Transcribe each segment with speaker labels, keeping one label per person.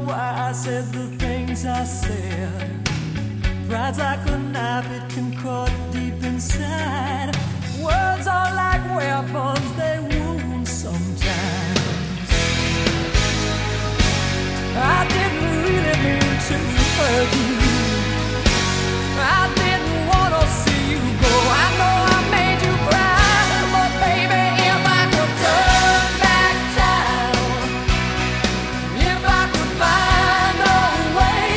Speaker 1: why I said the things I said. Pride's like a knife, it can cut deep inside. Words are like weapons, they wound sometimes. I didn't really mean to hurt you. I didn't want to see you go. I know I made you cry, but baby, if I could turn back time, if I could find a way,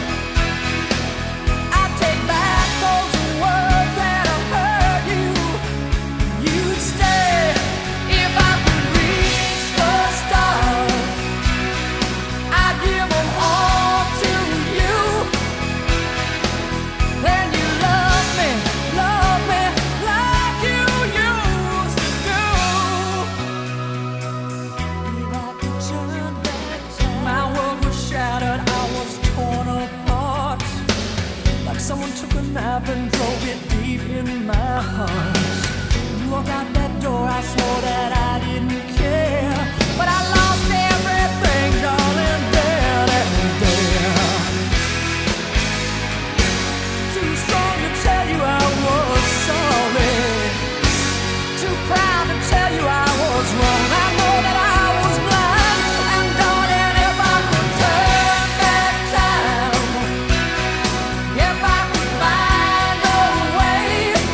Speaker 1: I'd take back those words that have hurt you. You'd stay. If I could reach the stars, I'd give them all to you. Then you love me like you used to do. If I could turn back time, my world was shattered, I was torn apart. Like someone took a knife and drove it deep in my heart. You walked out that door, I swore that I didn't care, but I lost everything, darling, there and there. Too strong to tell you I was sorry, too proud to tell you I was wrong. I know that I was blind, and darling, if I could turn back time, if I could find a way,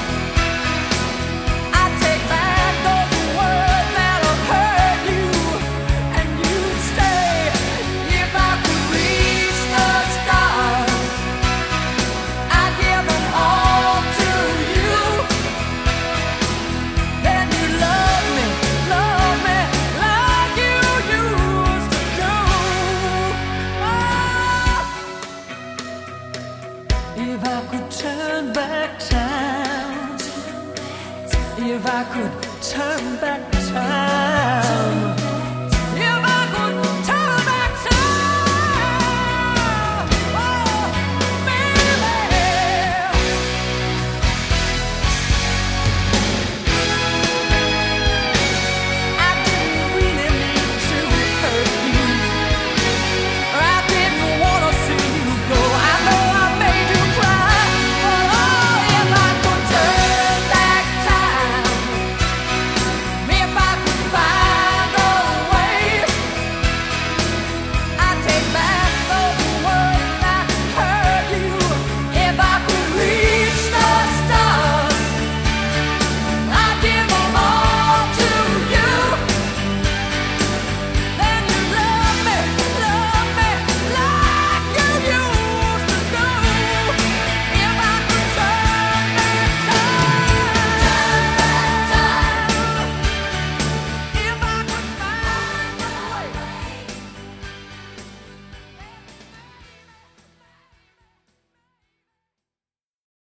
Speaker 1: I'd take back those words that have hurt you, and you'd stay. If I could reach the stars, I'd give them all to you. Then you love me like you used to do. If I could turn back time, if I could turn back